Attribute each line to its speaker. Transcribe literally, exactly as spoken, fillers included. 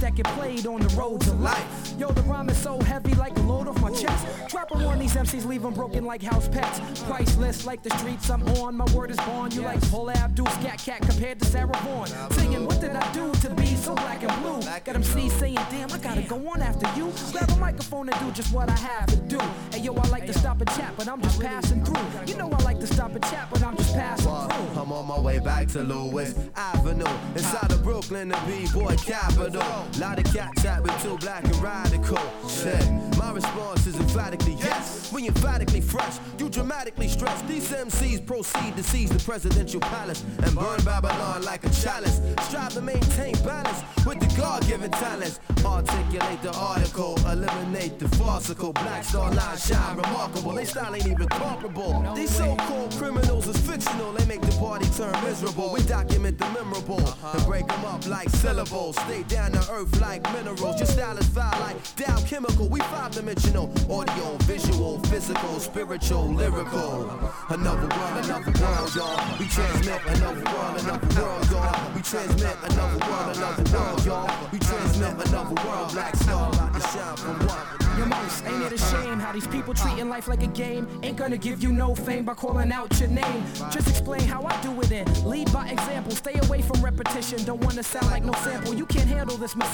Speaker 1: that get played on the road to life. Yo, the rhyme is so heavy like a load off my chest. Drop a one, these M Cs leave them broken like house pets. Priceless like the streets I'm on, my word is born. You like Paula Abdul, Scat Cat compared to Sarah Vaughan. Singing, what did I do to be so black and blue? Got them C's saying, damn, I gotta go on after you. Grab a microphone and do just what I have to do. Hey yo, I like to stop and chat, but I'm just passing through. You know I like to stop and chat, but I'm just passing through.
Speaker 2: I'm on my way back to Lewis Avenue, inside of Brooklyn, the B-boy capital. Lot of cat chat with two black and radical. Shit, my response is emphatically yes. We emphatically fresh, you dramatically stress. These M Cs proceed to seize the presidential palace and burn Babylon like a chalice. Strive to maintain balance with the God-given talents. Articulate the article, eliminate the farcical. Black star line shine remarkable. They style ain't even comparable. These so-called criminals is fictional. They make the party turn miserable. We document the memorable and break them up like syllables. Stay down to earth like minerals. Your style is foul like Dow Chemical. We five-dimensional, audio, visual, physical, spiritual, lyrical. Another world, another world, y'all. We transmit another world, another world, y'all. We transmit another world, another world, y'all. We transmit another world. Black star about to shine from what?
Speaker 1: Your most, ain't it a shame how these people treating life like a game? Ain't gonna give you no fame by calling out your name. Just explain how I do it and lead by example. Stay away from repetition, don't wanna sound like no sample. You can't handle this